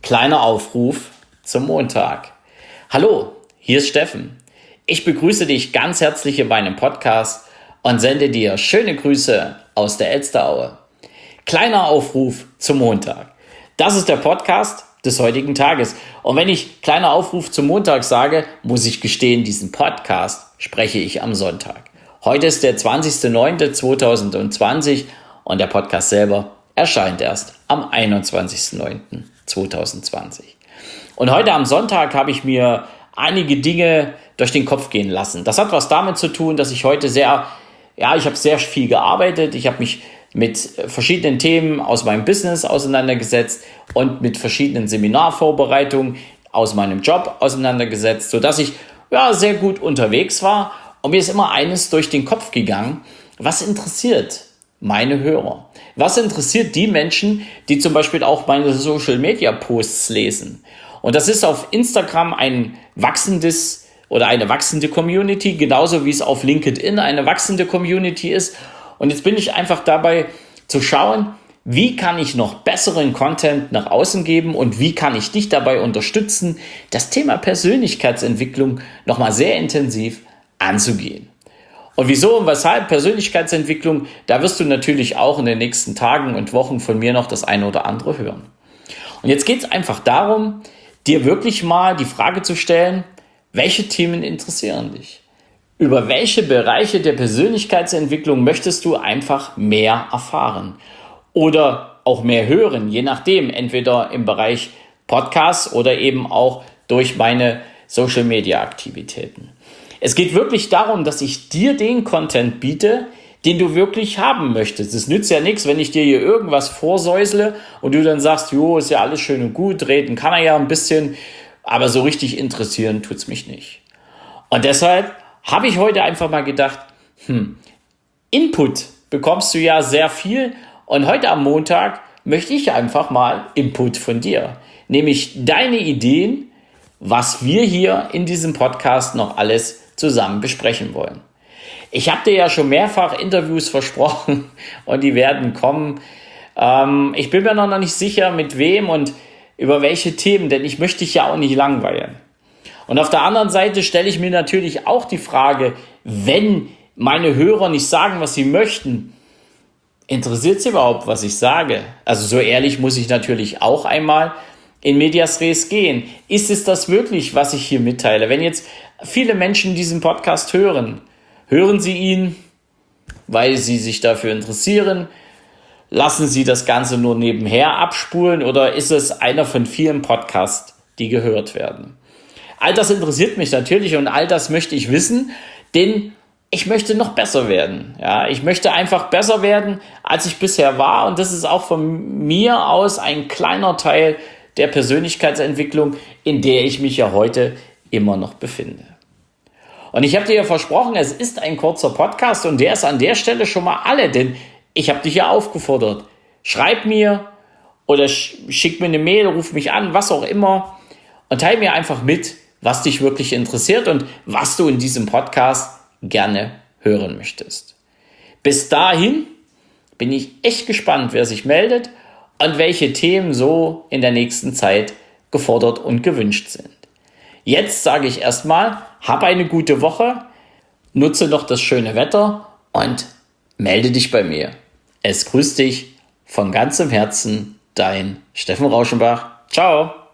Kleiner Aufruf zum Montag. Hallo, hier ist Steffen. Ich begrüße dich ganz herzlich in meinem Podcast und sende dir schöne Grüße aus der Elsteraue. Kleiner Aufruf zum Montag. Das ist der Podcast des heutigen Tages. Und wenn ich kleiner Aufruf zum Montag sage, muss ich gestehen, diesen Podcast spreche ich am Sonntag. Heute ist der 20.09.2020 und der Podcast selber erscheint erst am 21.09.2020. Und heute am Sonntag habe ich mir einige Dinge durch den Kopf gehen lassen. Das hat was damit zu tun, dass ich heute ich habe sehr viel gearbeitet. Ich habe mich mit verschiedenen Themen aus meinem Business auseinandergesetzt und mit verschiedenen Seminarvorbereitungen aus meinem Job auseinandergesetzt, sodass ich sehr gut unterwegs war. Und mir ist immer eines durch den Kopf gegangen: Was interessiert meine Hörer? Was interessiert die Menschen, die zum Beispiel auch meine Social-Media-Posts lesen? Und das ist auf Instagram eine wachsende Community, genauso wie es auf LinkedIn eine wachsende Community ist. Und jetzt bin ich einfach dabei zu schauen, wie kann ich noch besseren Content nach außen geben und wie kann ich dich dabei unterstützen, das Thema Persönlichkeitsentwicklung nochmal sehr intensiv anzugehen. Und wieso und weshalb Persönlichkeitsentwicklung, da wirst du natürlich auch in den nächsten Tagen und Wochen von mir noch das eine oder andere hören. Und jetzt geht es einfach darum, dir wirklich mal die Frage zu stellen: Welche Themen interessieren dich? Über welche Bereiche der Persönlichkeitsentwicklung möchtest du einfach mehr erfahren? Oder auch mehr hören, je nachdem, entweder im Bereich Podcast oder eben auch durch meine Social-Media-Aktivitäten. Es geht wirklich darum, dass ich dir den Content biete, den du wirklich haben möchtest. Es nützt ja nichts, wenn ich dir hier irgendwas vorsäusle und du dann sagst, ist ja alles schön und gut, reden kann er ja ein bisschen, aber so richtig interessieren tut's mich nicht. Und deshalb habe ich heute einfach mal gedacht, Input bekommst du ja sehr viel und heute am Montag möchte ich einfach mal Input von dir, nämlich deine Ideen, was wir hier in diesem Podcast noch alles zusammen besprechen wollen. Ich habe dir ja schon mehrfach Interviews versprochen und die werden kommen. Ich bin mir noch nicht sicher, mit wem und über welche Themen, denn ich möchte dich ja auch nicht langweilen. Und auf der anderen Seite stelle ich mir natürlich auch die Frage, wenn meine Hörer nicht sagen, was sie möchten, interessiert sie überhaupt, was ich sage? Also so ehrlich muss ich natürlich auch einmal in medias res gehen. Ist es das wirklich, was ich hier mitteile? Wenn jetzt viele Menschen diesen Podcast hören sie ihn, weil sie sich dafür interessieren? Lassen sie das Ganze nur nebenher abspulen oder ist es einer von vielen Podcasts, die gehört werden? All das interessiert mich natürlich und all das möchte ich wissen, denn ich möchte noch besser werden. Ja, ich möchte einfach besser werden, als ich bisher war, und das ist auch von mir aus ein kleiner Teil der Persönlichkeitsentwicklung, in der ich mich ja heute immer noch befinde. Und ich habe dir ja versprochen, es ist ein kurzer Podcast und der ist an der Stelle schon mal alle, denn ich habe dich ja aufgefordert. Schreib mir oder schick mir eine Mail, ruf mich an, was auch immer, und teile mir einfach mit, was dich wirklich interessiert und was du in diesem Podcast gerne hören möchtest. Bis dahin bin ich echt gespannt, wer sich meldet und welche Themen so in der nächsten Zeit gefordert und gewünscht sind. Jetzt sage ich erstmal, hab eine gute Woche, nutze noch das schöne Wetter und melde dich bei mir. Es grüßt dich von ganzem Herzen, dein Steffen Rauschenbach. Ciao!